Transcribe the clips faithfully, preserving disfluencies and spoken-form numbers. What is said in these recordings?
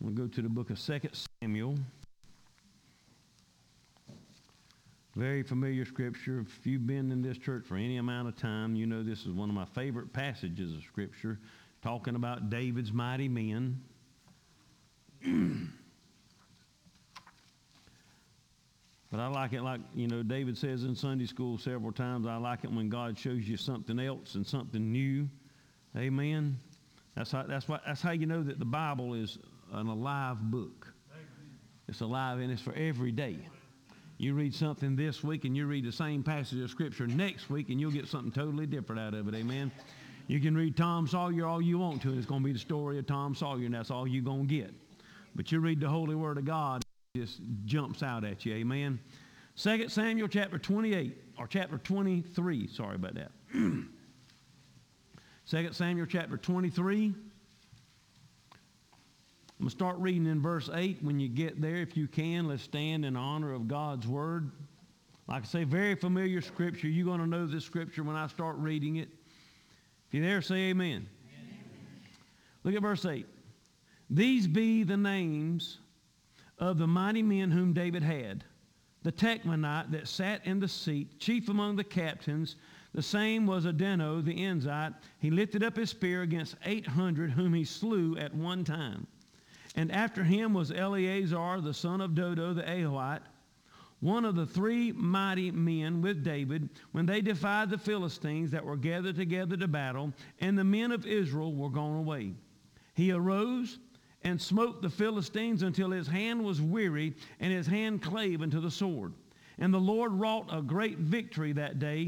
We'll go to the book of Second Samuel. Very familiar scripture. If you've been in this church for any amount of time, you know this is one of my favorite passages of scripture, talking about David's mighty men. But I like it like, you know, David says in Sunday school several times, I like it when God shows you something else and something new. Amen. That's how, that's what, that's how you know that the Bible is an alive book. It's alive and it's for every day. You read something this week and you read the same passage of Scripture next week and you'll get something totally different out of it. Amen. You can read Tom Sawyer all you want to, and it's going to be the story of Tom Sawyer, and that's all you're going to get. But you read the Holy Word of God, it just jumps out at you. Amen. Second Samuel chapter twenty-eight, or chapter twenty-three. Sorry about that. Second Samuel chapter twenty-three. I'm going to start reading in verse eight. When you get there, if you can, let's stand in honor of God's Word. Like I say, very familiar scripture. You're going to know this scripture when I start reading it. If you're there, say amen. Amen. Look at verse eight. These be the names of the mighty men whom David had. The Techmanite that sat in the seat, chief among the captains, the same was Adeno the Enzite. He lifted up his spear against eight hundred, whom he slew at one time. And after him was Eleazar, the son of Dodo the Ahohite, one of the three mighty men with David, when they defied the Philistines that were gathered together to battle, and the men of Israel were gone away. He arose and smote the Philistines until his hand was weary, and his hand clave unto the sword. And the Lord wrought a great victory that day,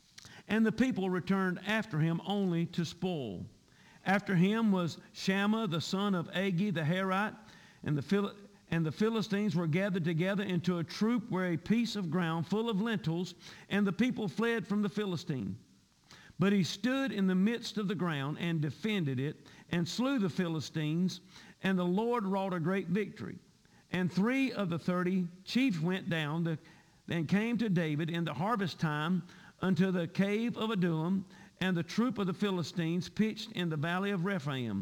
and the people returned after him only to spoil. After him was Shammah the son of Agi the Herite, and the Phil- and the Philistines were gathered together into a troop where a piece of ground full of lentils, and the people fled from the Philistine. But he stood in the midst of the ground and defended it, and slew the Philistines, and the Lord wrought a great victory. And three of the thirty chiefs went down the, and came to David in the harvest time unto the cave of Adullam, and the troop of the Philistines pitched in the valley of Rephaim.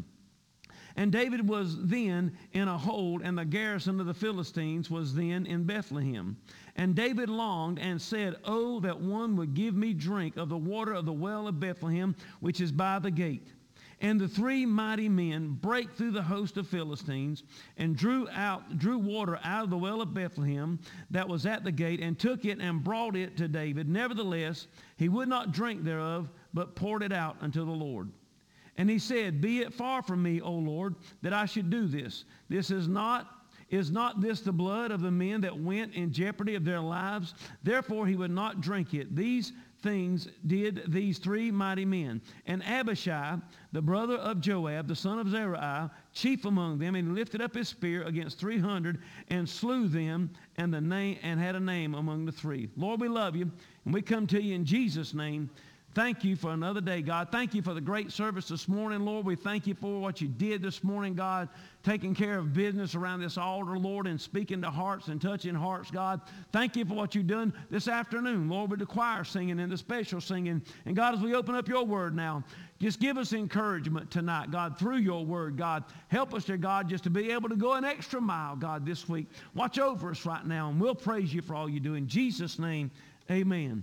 And David was then in a hold, and the garrison of the Philistines was then in Bethlehem. And David longed and said, Oh, that one would give me drink of the water of the well of Bethlehem, which is by the gate. And the three mighty men brake through the host of Philistines, and drew out drew water out of the well of Bethlehem that was at the gate, and took it and brought it to David. Nevertheless, he would not drink thereof, but poured it out unto the Lord. And he said, Be it far from me, O Lord, that I should do this. This is not, is not this the blood of the men that went in jeopardy of their lives? Therefore he would not drink it. These things did these three mighty men. And Abishai, the brother of Joab, the son of Zeruiah, chief among them, and he lifted up his spear against three hundred, and slew them, and the name and had a name among the three. Lord, we love you, and we come to you in Jesus' name. Thank you for another day, God. Thank you for the great service this morning, Lord. We thank you for what you did this morning, God, taking care of business around this altar, Lord, and speaking to hearts and touching hearts, God. Thank you for what you've done this afternoon, Lord, with the choir singing and the special singing. And God, as we open up your word now, just give us encouragement tonight, God, through your word, God. Help us, dear God, just to be able to go an extra mile, God, this week. Watch over us right now, and we'll praise you for all you do. In Jesus' name, amen.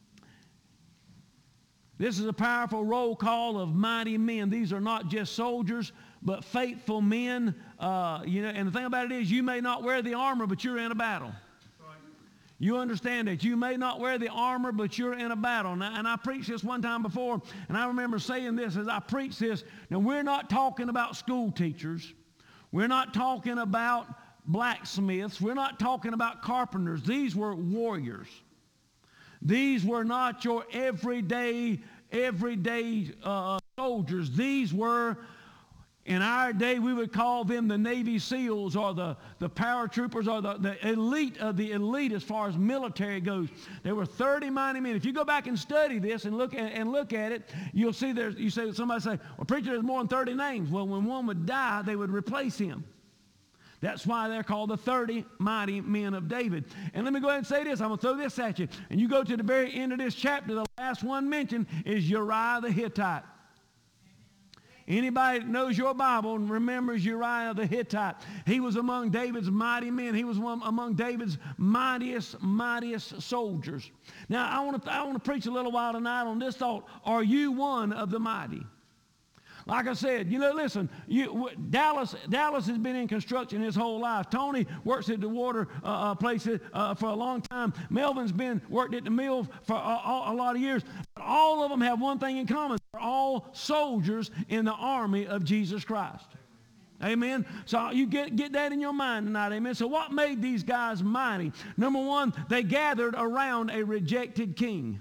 This is a powerful roll call of mighty men. These are not just soldiers, but faithful men. Uh, you know, and the thing about it is, you may not wear the armor, but you're in a battle. You understand that you may not wear the armor, but you're in a battle. Now, and I preached this one time before, and I remember saying this as I preached this. Now, we're not talking about school teachers. We're not talking about blacksmiths. We're not talking about carpenters. These were warriors. These were not your everyday, everyday uh, soldiers. These were, in our day, we would call them the Navy SEALs, or the, the paratroopers, or the, the elite of the elite as far as military goes. There were thirty mighty men. If you go back and study this and look at, and look at it, you'll see there's, you say, somebody say, well, preacher, there's more than thirty names. Well, when one would die, they would replace him. That's why they're called the thirty mighty men of David. And let me go ahead and say this. I'm going to throw this at you. And you go to the very end of this chapter, the last one mentioned is Uriah the Hittite. Anybody that knows your Bible and remembers Uriah the Hittite, he was among David's mighty men. He was one among David's mightiest, mightiest soldiers. Now, I want to I want to preach a little while tonight on this thought. Are you one of the mighty? Like I said, you know, listen, you, Dallas Dallas has been in construction his whole life. Tony works at the water uh, uh, place uh, for a long time. Melvin's been worked at the mill for a, a, a lot of years. But all of them have one thing in common. They're all soldiers in the army of Jesus Christ. Amen. So you get, get that in your mind tonight. Amen. So what made these guys mighty? Number one, they gathered around a rejected king.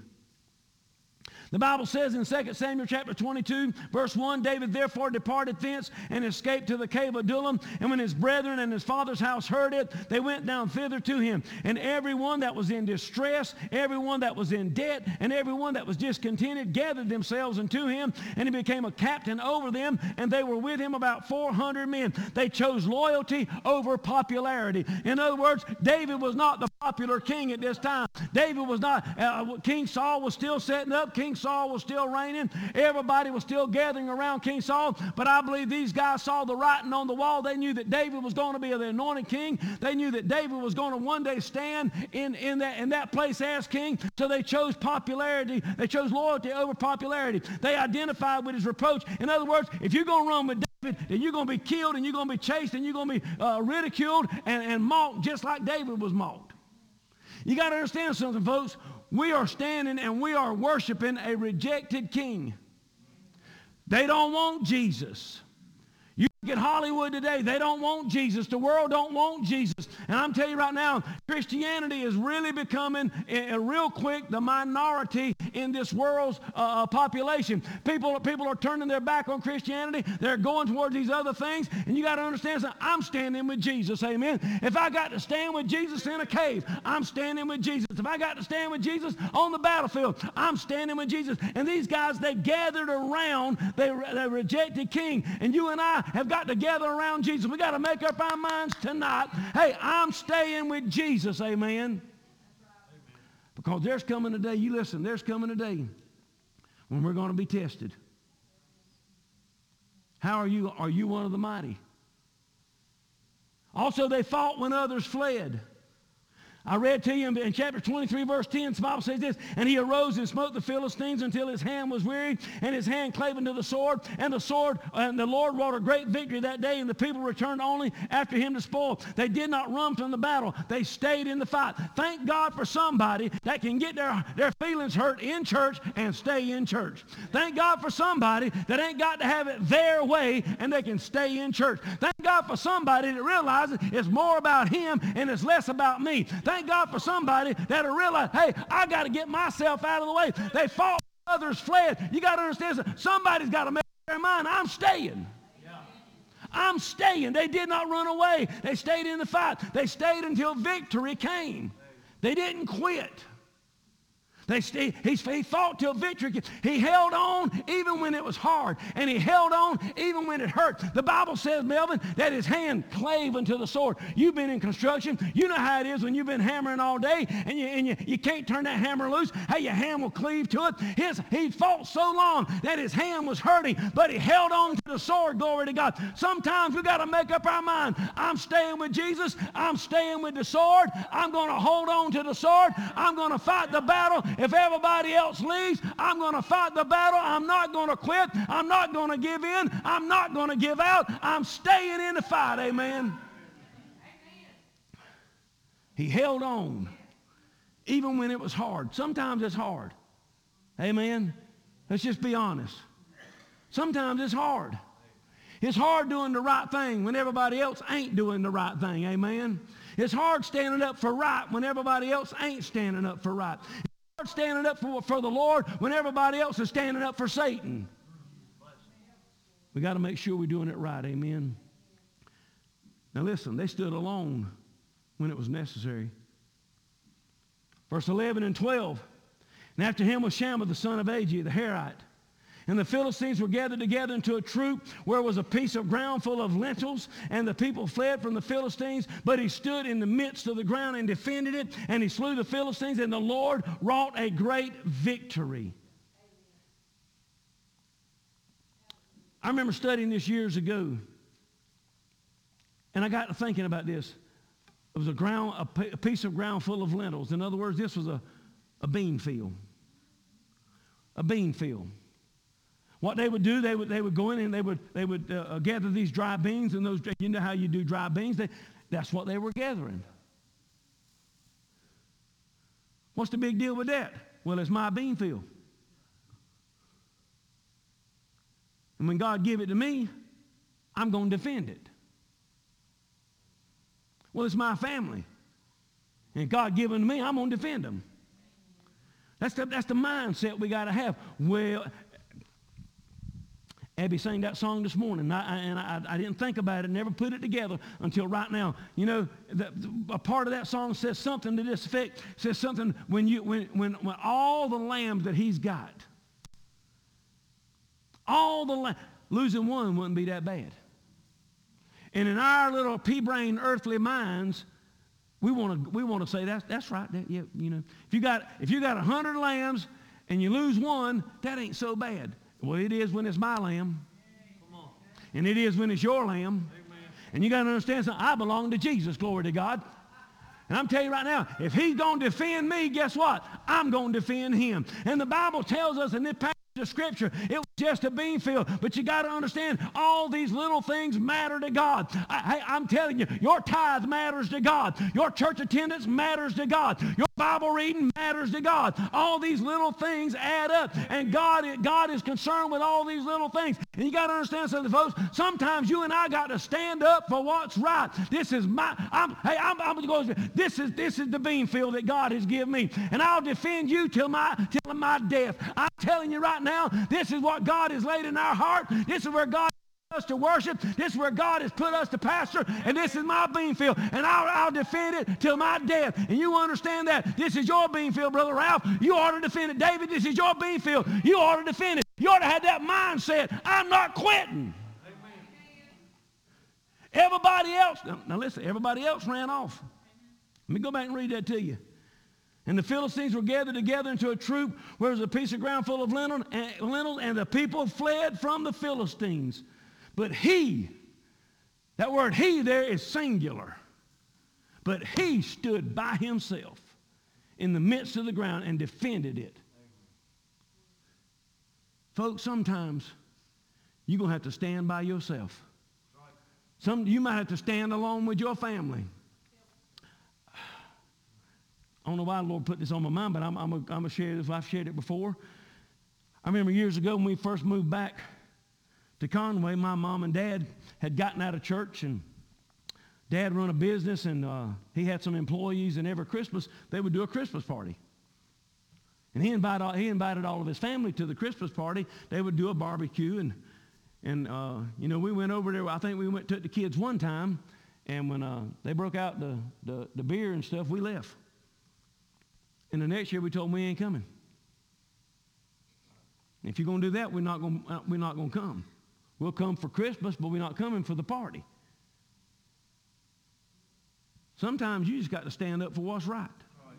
The Bible says in Second Samuel chapter twenty-two, verse one, David therefore departed thence and escaped to the cave of Adullam. And when his brethren and his father's house heard it, they went down thither to him. And everyone that was in distress, everyone that was in debt, and everyone that was discontented gathered themselves unto him. And he became a captain over them, and they were with him about four hundred men. They chose loyalty over popularity. In other words, David was not the popular king at this time. David was not, uh, King Saul was still setting up. King Saul was still reigning. Everybody was still gathering around King Saul. But I believe these guys saw the writing on the wall. They knew that David was going to be the anointed king. They knew that David was going to one day stand in, in, that, in that place as king. So they chose popularity. They chose loyalty over popularity. They identified with his reproach. In other words, if you're going to run with David, then you're going to be killed and you're going to be chased and you're going to be uh, ridiculed and, and mocked just like David was mocked. You got to understand something, folks. We are standing and we are worshiping a rejected king. They don't want Jesus. You get Hollywood today, they don't want Jesus. The world don't want Jesus. And I'm telling you right now, Christianity is really becoming a, a real quick the minority in this world's uh, population. People, people are turning their back on Christianity. They're going towards these other things. And you got to understand something. I'm standing with Jesus, amen. If I got to stand with Jesus in a cave, I'm standing with Jesus. If I got to stand with Jesus on the battlefield, I'm standing with Jesus. And these guys, they gathered around the rejected king. And you and I have got to gather around Jesus. We got to make up our minds tonight. Hey, I'm staying with Jesus, amen. Because there's coming a day, you listen, there's coming a day when we're going to be tested. How are you? Are you one of the mighty? Also, they fought when others fled. I read to you in chapter twenty-three, verse ten, the Bible says this, and he arose and smote the Philistines until his hand was weary, and his hand clave unto the sword, and the sword, and the Lord wrought a great victory that day, and the people returned only after him to spoil. They did not run from the battle. They stayed in the fight. Thank God for somebody that can get their, their feelings hurt in church and stay in church. Thank God for somebody that ain't got to have it their way, and they can stay in church. Thank God for somebody that realizes it's more about him and it's less about me. Thank God for somebody that'll realize, hey, I got to get myself out of the way. They fought, others fled. You got to understand, somebody's got to make up their mind. I'm staying. Yeah. I'm staying. They did not run away. They stayed in the fight. They stayed until victory came. They didn't quit. They stayed, he, he fought till victory came. He held on even when it was hard. And he held on even when it hurt. The Bible says, Melvin, that his hand clave unto the sword. You've been in construction. You know how it is when you've been hammering all day and you, and you, you can't turn that hammer loose. Hey, your hand will cleave to it. His, he fought so long that his hand was hurting, but he held on to the sword, glory to God. Sometimes we got to make up our mind. I'm staying with Jesus. I'm staying with the sword. I'm going to hold on to the sword. I'm going to fight the battle. If everybody else leaves, I'm going to fight the battle. I'm not going to quit. I'm not going to give in. I'm not going to give out. I'm staying in the fight. Amen. Amen. He held on even when it was hard. Sometimes it's hard. Amen. Let's just be honest. Sometimes it's hard. It's hard doing the right thing when everybody else ain't doing the right thing. Amen. It's hard standing up for right when everybody else ain't standing up for right. Standing up for, for the Lord when everybody else is standing up for Satan. We got to make sure we're doing it right. Amen. Now listen, they stood alone when it was necessary. Verse eleven and twelve. And after him was Shammah the son of Agee, the Herite. And the Philistines were gathered together into a troop where was a piece of ground full of lentils, and the people fled from the Philistines, but he stood in the midst of the ground and defended it, and he slew the Philistines, and the Lord wrought a great victory. I remember studying this years ago, and I got to thinking about this. It was a, ground, a, p- a piece of ground full of lentils. In other words, this was a, a bean field. A bean field. What they would do, they would they would go in and they would they would uh, gather these dry beans, and those, you know how you do dry beans. They, that's what they were gathering. What's the big deal with that? Well, it's my bean field. And when God give it to me, I'm going to defend it. Well, it's my family. And God given to me, I'm going to defend them. That's the, that's the mindset we got to have. Well, Abby sang that song this morning, and, I, and I, I didn't think about it, never put it together until right now. You know, the, a part of that song says something to this effect. Says something when you when when when all the lambs that he's got, all the lamb, losing one wouldn't be that bad. And in our little pea-brained earthly minds, we want to we want to say that's that's right. That, yeah, you know, if you got if you got a hundred lambs and you lose one, that ain't so bad. Well, it is when it's my lamb. Come on. And it is when it's your lamb. Amen. And you got to understand something. I belong to Jesus, glory to God. And I'm telling you right now, if he's going to defend me, guess what? I'm going to defend him. And the Bible tells us in this passage of Scripture, it was just a bean field. But you got to understand, all these little things matter to God. I, I, I'm telling you, your tithe matters to God. Your church attendance matters to God. Your Bible reading matters to God. All these little things add up. And God, God is concerned with all these little things. And you got to understand something, folks. Sometimes you and I got to stand up for what's right. This is my, I'm, hey, I'm, I'm going to, this is, this is the bean field that God has given me. And I'll defend you till my, till my death. I'm telling you right now, this is what God has laid in our heart. This is where God us to worship. This is where God has put us to pastor, and this is my bean field, and I'll, I'll defend it till my death. And you understand that. This is your bean field, Brother Ralph. You ought to defend it. David, this is your bean field. You ought to defend it. You ought to have that mindset. I'm not quitting. Amen. Everybody else, now, now listen, everybody else ran off. Let me go back and read that to you. And the Philistines were gathered together into a troop where there was a piece of ground full of lentils, and, lentils, and the people fled from the Philistines. But he, that word he there is singular. But he stood by himself in the midst of the ground and defended it. Folks, sometimes you're going to have to stand by yourself. Some, you might have to stand alone with your family. I don't know why the Lord put this on my mind, but I'm, I'm going to share this. I've shared it before. I remember years ago when we first moved back to Conway, my mom and dad had gotten out of church, and Dad run a business, and uh, he had some employees, and every Christmas they would do a Christmas party. And he invited all, he invited all of his family to the Christmas party. They would do a barbecue, and and uh, you know, we went over there. I think we went took the kids one time, and when uh, they broke out the, the the beer and stuff, we left. And the next year we told them we ain't coming. If you're going to do that, we're not going uh, we're not going to come. We'll come for Christmas, but we're not coming for the party. Sometimes you just got to stand up for what's right.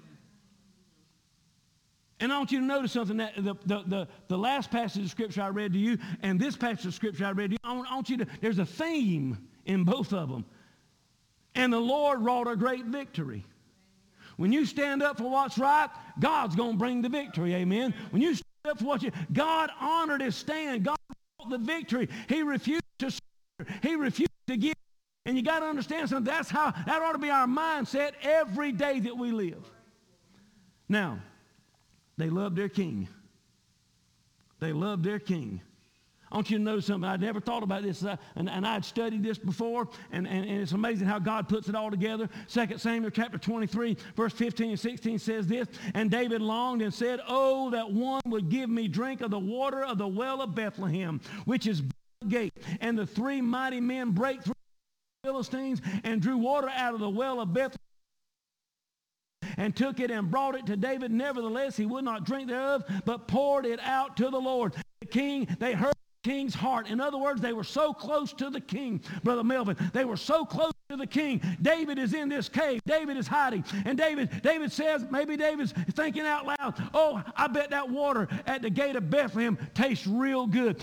And I want you to notice something, that the, the, the, the last passage of Scripture I read to you and this passage of Scripture I read to you, I want, I want you to, there's a theme in both of them. And the Lord wrought a great victory. When you stand up for what's right, God's going to bring the victory, amen? When you stand up for what you, God honored his stand. God brought the victory. He refused to surrender. He refused to give. And you got to understand something. That's how, that ought to be our mindset every day that we live. Now, they loved their king. They loved their king. I want you to know something. I'd never thought about this, uh, and, and I'd studied this before, and, and, and it's amazing how God puts it all together. Second Samuel chapter twenty-three, verse fifteen and sixteen says this, and David longed and said, oh, that one would give me drink of the water of the well of Bethlehem, which is by the gate. And the three mighty men brake through the Philistines and drew water out of the well of Bethlehem, and took it and brought it to David. Nevertheless, he would not drink thereof, but poured it out to the Lord. The king, they heard the king's heart. In other words, they were so close to the king, Brother Melvin. They were so close to the king. David is in this cave. David is hiding. And David, David says, maybe David's thinking out loud, oh, I bet that water at the gate of Bethlehem tastes real good. I,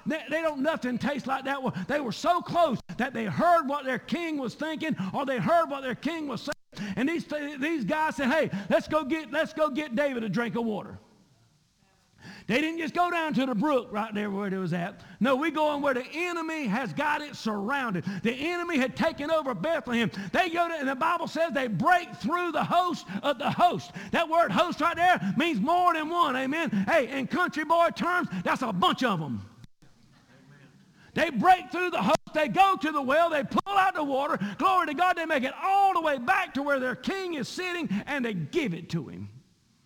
they, they don't nothing taste like that. They were so close that they heard what their king was thinking, or they heard what their king was saying. And these, these guys said, hey, let's go get, let's go get David a drink of water. They didn't just go down to the brook right there where it was at. No, we going where the enemy has got it surrounded. The enemy had taken over Bethlehem. They go to, and the Bible says they break through the host of the host. That word host right there means more than one, amen? Hey, in country boy terms, that's a bunch of them. They break through the host. They go to the well. They pull out the water. Glory to God. They make it all the way back to where their king is sitting, and they give it to him.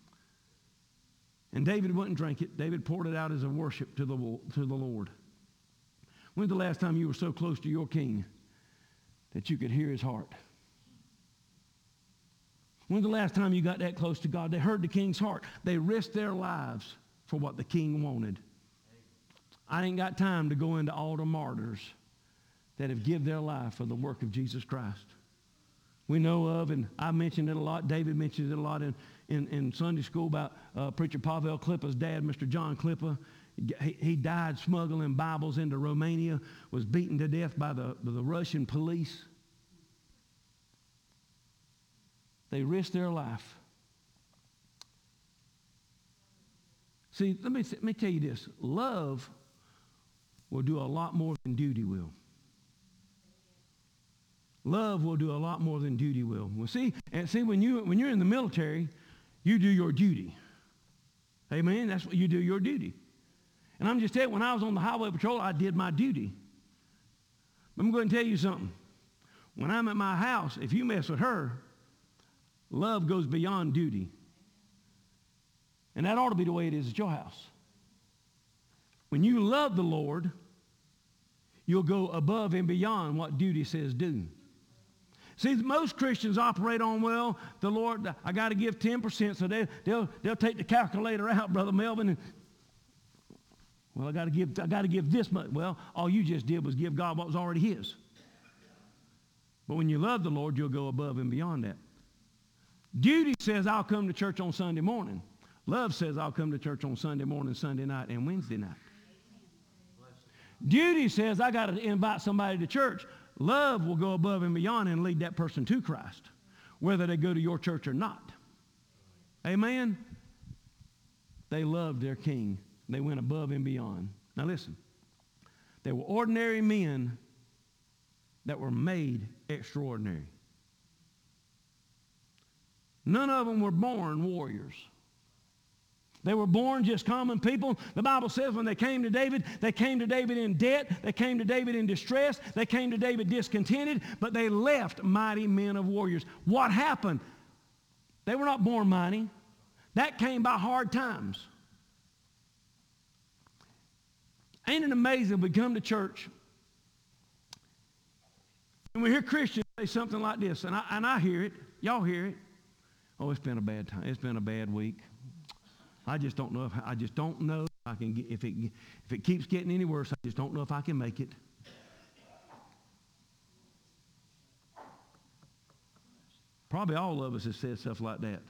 And David wouldn't drink it. David poured it out as a worship to the, to the Lord. When's the last time you were so close to your king that you could hear his heart? When's the last time you got that close to God? They heard the king's heart. They risked their lives for what the king wanted. I ain't got time to go into all the martyrs that have given their life for the work of Jesus Christ. We know of, and I mentioned it a lot, David mentions it a lot in, in, in Sunday school about uh, Preacher Pavel Klippa's dad, Mister John Klippa. He, he died smuggling Bibles into Romania, was beaten to death by the, by the Russian police. They risked their life. See, let me, let me tell you this. Love will do a lot more than duty will. Love will do a lot more than duty will. Well, see, and see when you when you're in the military, you do your duty. Amen. That's what you do, your duty. And I'm just telling you, when I was on the highway patrol, I did my duty. I'm going to tell you something. When I'm at my house, if you mess with her, love goes beyond duty. And that ought to be the way it is at your house. When you love the Lord, you'll go above and beyond what duty says do. See, most Christians operate on, well, the Lord, I got to give ten percent, so they, they'll, they'll take the calculator out, Brother Melvin, and, well, I got to give, I got to give this much. Well, all you just did was give God what was already his. But when you love the Lord, you'll go above and beyond that. Duty says, I'll come to church on Sunday morning. Love says, I'll come to church on Sunday morning, Sunday night, and Wednesday night. Duty says, I got to invite somebody to church. Love will go above and beyond and lead that person to Christ, whether they go to your church or not. Amen? They loved their king. They went above and beyond. Now listen, they were ordinary men that were made extraordinary. None of them were born warriors. They were born just common people. The Bible says when they came to David, they came to David in debt. They came to David in distress. They came to David discontented, but they left mighty men of warriors. What happened? They were not born mighty. That came by hard times. Ain't it amazing we come to church and we hear Christians say something like this, and I, and I hear it. Y'all hear it. Oh, it's been a bad time. It's been a bad week. I just don't know if I just don't know if I can get, if it if it keeps getting any worse. I just don't know if I can make it. Probably all of us have said stuff like that.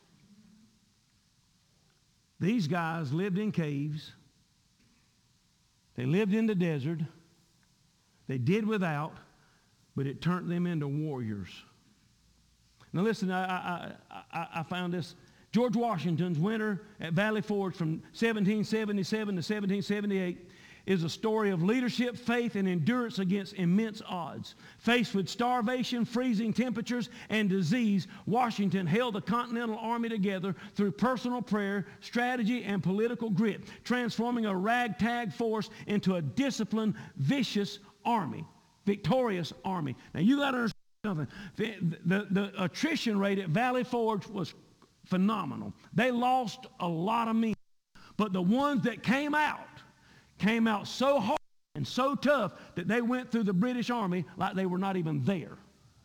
These guys lived in caves. They lived in the desert. They did without, but it turned them into warriors. Now listen, I I I, I found this. George Washington's winter at Valley Forge from seventeen seventy-seven to seventeen seventy-eight is a story of leadership, faith, and endurance against immense odds. Faced with starvation, freezing temperatures, and disease, Washington held the Continental Army together through personal prayer, strategy, and political grit, transforming a ragtag force into a disciplined, vicious army, victorious army. Now you got to understand something. The, the, the attrition rate at Valley Forge was phenomenal. They lost a lot of men. But the ones that came out, came out so hard and so tough that they went through the British Army like they were not even there.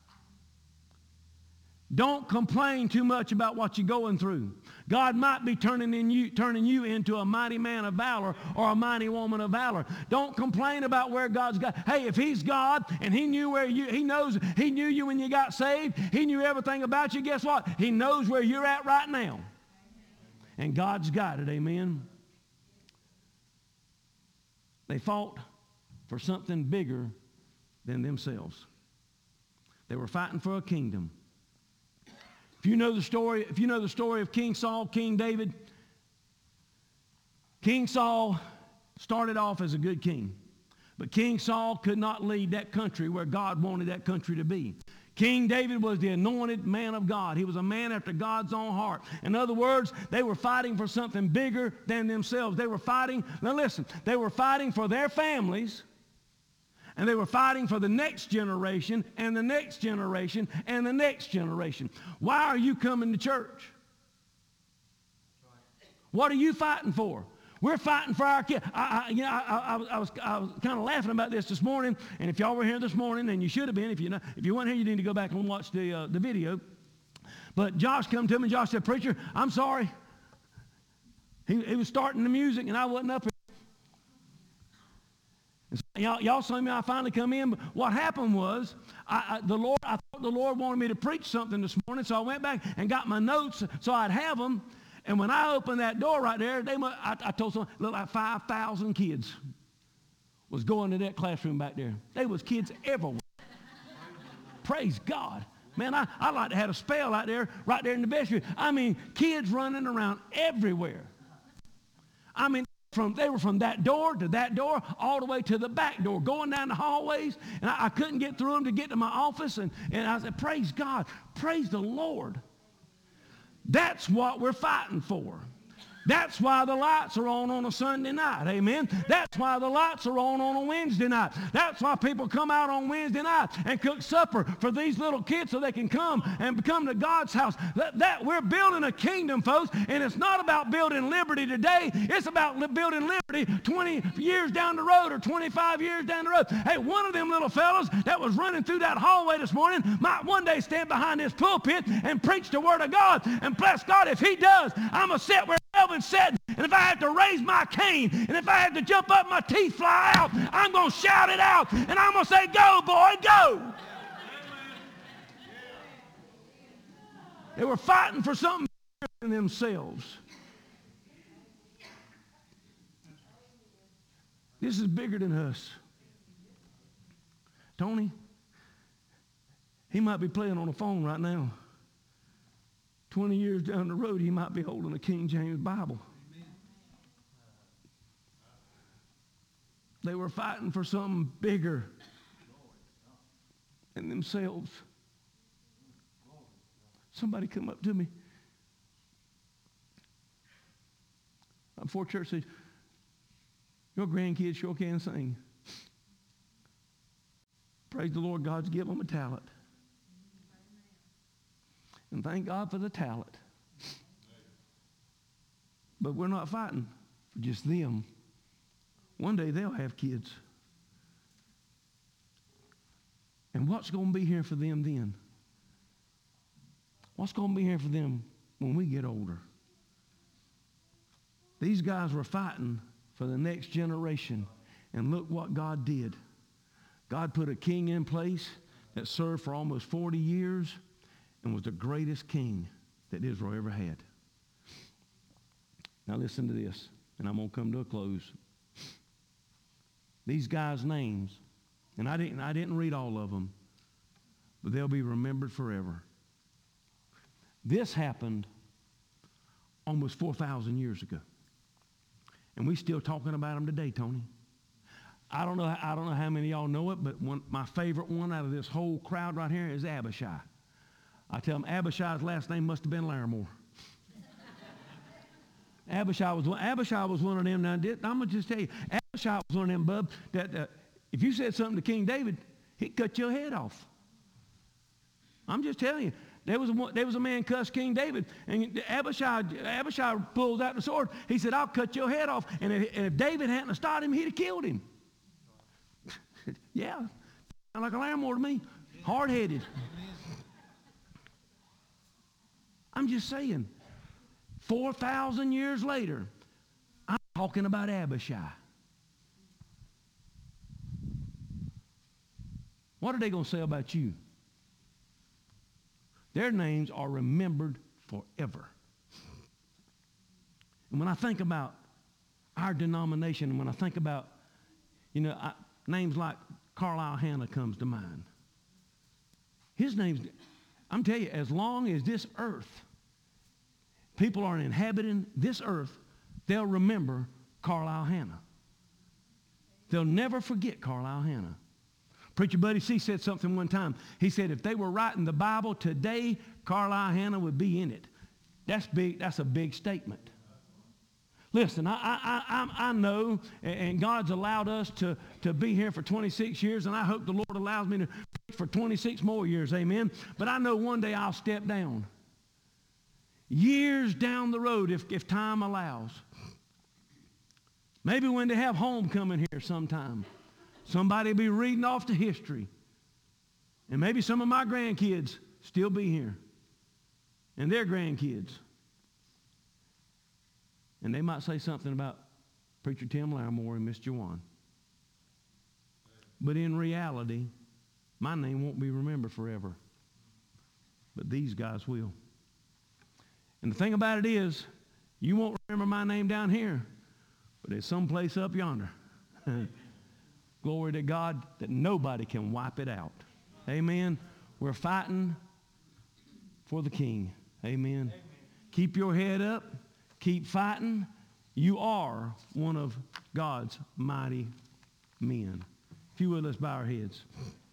Don't complain too much about what you're going through. God might be turning, in you, turning you into a mighty man of valor or a mighty woman of valor. Don't complain about where God's got. Hey, if he's God and he knew where you, he knows, he knew you when you got saved, he knew everything about you, guess what? He knows where you're at right now. And God's got it, amen? They fought for something bigger than themselves. They were fighting for a kingdom. If you know the story, if you know the story of King Saul, King David, King Saul started off as a good king. But King Saul could not lead that country where God wanted that country to be. King David was the anointed man of God. He was a man after God's own heart. In other words, they were fighting for something bigger than themselves. They were fighting, now listen, they were fighting for their families, and they were fighting for the next generation and the next generation and the next generation. Why are you coming to church? What are you fighting for? We're fighting for our kids. I, I, you know, I, I, I was, I was kind of laughing about this this morning, and if y'all were here this morning, and you should have been, if you know, if you weren't here, you need to go back and watch the uh, the video. But Josh come to me, and Josh said, "Preacher, I'm sorry." He, he was starting the music, and I wasn't up here. And so y'all, y'all saw me. I finally come in. But what happened was, I, I, the Lord. I thought the Lord wanted me to preach something this morning, so I went back and got my notes so I'd have them. And when I opened that door right there, they, I, I told someone, looked like five thousand kids was going to that classroom back there. There was kids everywhere. Praise God. Man, I, I like to have a spell out there, right there in the vestry. I mean, kids running around everywhere. I mean, from they were from that door to that door, all the way to the back door, going down the hallways. And I, I couldn't get through them to get to my office. And, and I said, praise God. Praise the Lord. That's what we're fighting for. That's why the lights are on on a Sunday night. Amen. That's why the lights are on on a Wednesday night. That's why people come out on Wednesday night and cook supper for these little kids so they can come and come to God's house. That, that we're building a kingdom, folks, and it's not about building liberty today. It's about li- building liberty twenty years down the road or twenty-five years down the road. Hey, one of them little fellows that was running through that hallway this morning might one day stand behind this pulpit and preach the word of God. And bless God, if he does, I'm going to sit where Melvin said, and if I have to raise my cane, and if I have to jump up, my teeth fly out, I'm going to shout it out, and I'm going to say, go, boy, go. They were fighting for something bigger than themselves. This is bigger than us. Tony, he might be playing on the phone right now. twenty years down the road, he might be holding a King James Bible. Amen. They were fighting for something bigger than themselves. Somebody come up to me before church said, your grandkids sure can sing. Praise the Lord, God's given them a talent. And thank God for the talent. But we're not fighting for just them. One day they'll have kids. And what's going to be here for them then? What's going to be here for them when we get older? These guys were fighting for the next generation. And look what God did. God put a king in place that served for almost forty years and was the greatest king that Israel ever had. Now listen to this, and I'm going to come to a close. These guys' names, and I didn't, I didn't read all of them, but they'll be remembered forever. This happened almost four thousand years ago. And we're still talking about them today, Tony. I don't know, I don't know how many of y'all know it, but one, my favorite one out of this whole crowd right here is Abishai. I tell them Abishai's last name must have been Larimore. Abishai was one, Abishai was one of them. Now, I'm going to just tell you, Abishai was one of them, bub, that uh, if you said something to King David, he'd cut your head off. I'm just telling you. There was, a, there was a man cussed King David, and Abishai, Abishai pulls out the sword. He said, I'll cut your head off. And if, and if David hadn't stopped him, he'd have killed him. Yeah, sound like a Larimore to me. Hard-headed. I'm just saying, four thousand years later, I'm talking about Abishai. What are they going to say about you? Their names are remembered forever. And when I think about our denomination, and when I think about You know, I, names like Carlisle Hannah comes to mind. His name's, I'm telling you, as long as this earth, people are inhabiting this earth, they'll remember Carlisle Hannah. They'll never forget Carlisle Hannah. Preacher Buddy C said something one time. He said if they were writing the Bible today, Carlisle Hannah would be in it. That's big. That's a big statement. Listen, I, I, I, I know, and God's allowed us to, to be here for twenty-six years, and I hope the Lord allows me to preach for twenty-six more years, amen. But I know one day I'll step down. Years down the road, if, if time allows. Maybe when they have homecoming here sometime. Somebody will be reading off the history. And maybe some of my grandkids still be here. And their grandkids. And they might say something about Preacher Tim Larimore and Miss Jawan. But in reality, my name won't be remembered forever. But these guys will. And the thing about it is, you won't remember my name down here, but it's someplace up yonder. Glory to God that nobody can wipe it out. Amen. We're fighting for the King. Amen. Amen. Keep your head up. Keep fighting. You are one of God's mighty men. If you would, let's bow our heads.